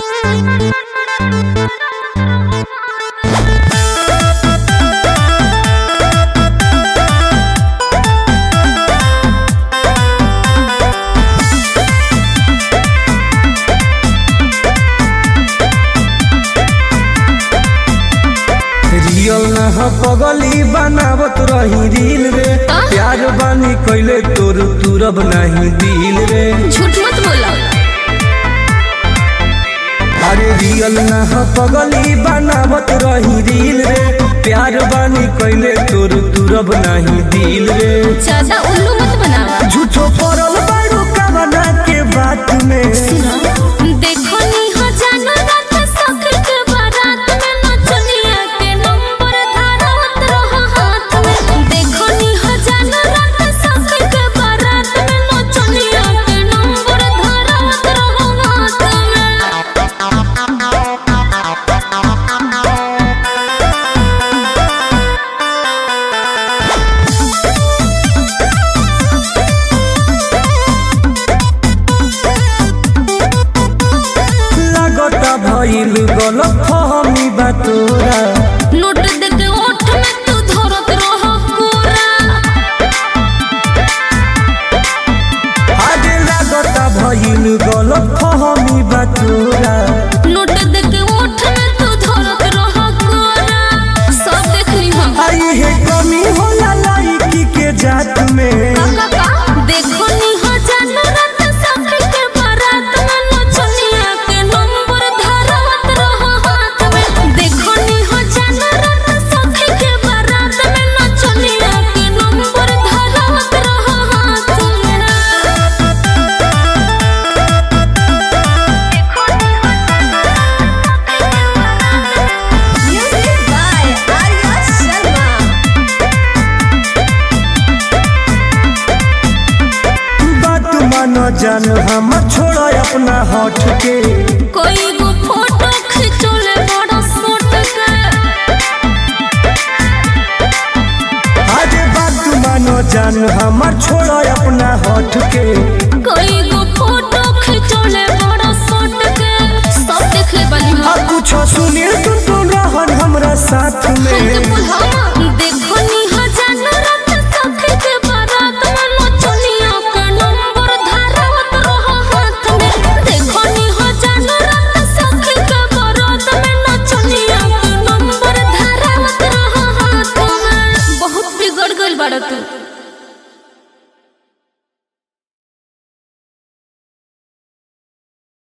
पगली बनावत रही रील रे प्यार बानी कैले तोर तुरब नहीं दिल रे। झूठ मत बोला। अरे रियल ना पगली बनावत रही रील रे प्यार बानी कैले तोर तुरब नहीं दिल रे। ज्यादा उल्लू मत बनावा। झूठो पड़ल बारू कवना के बात में। देखो नी हो जानो रात सखर के बारात में नचनिया के नंबर धारत रहो हाथ में। देखो नी हो जानो रात सखर के बारात में नचनिया के नंबर धारत रहो हाथ में। भइल गलत फहमी बा तोरा। नोट देके ओठ में तू धरत रहो कोरा। आगे लागता भइल गलत फहमी बा तोरा। नोट देके ओठ में तू धरत रहो कोरा। सब देख ली हम। आई है कमी होला लाइकी के जात में। देखो नी हो जानो रात सखर के बारात में नचनिया के नंबर धारत रहो हाथ में। देखो नी हो जानो रात सखर के बारात में नचनिया के नंबर धारत रहो हाथ में। Music by Arya Sharma. बात मानो जान हम छोड़ा अपना हट के। कोई गो फोटो खिंचोले बड़ा सोट के। आगे बात मानो जान हम छोड़ा अपना हट के। कोई गो फोटो खिंचोले बड़ा सोट के। सब देख ले बनी हम। अब कुछ सुनिए तुम रहन हमरा साथ में। हमके बुलावा।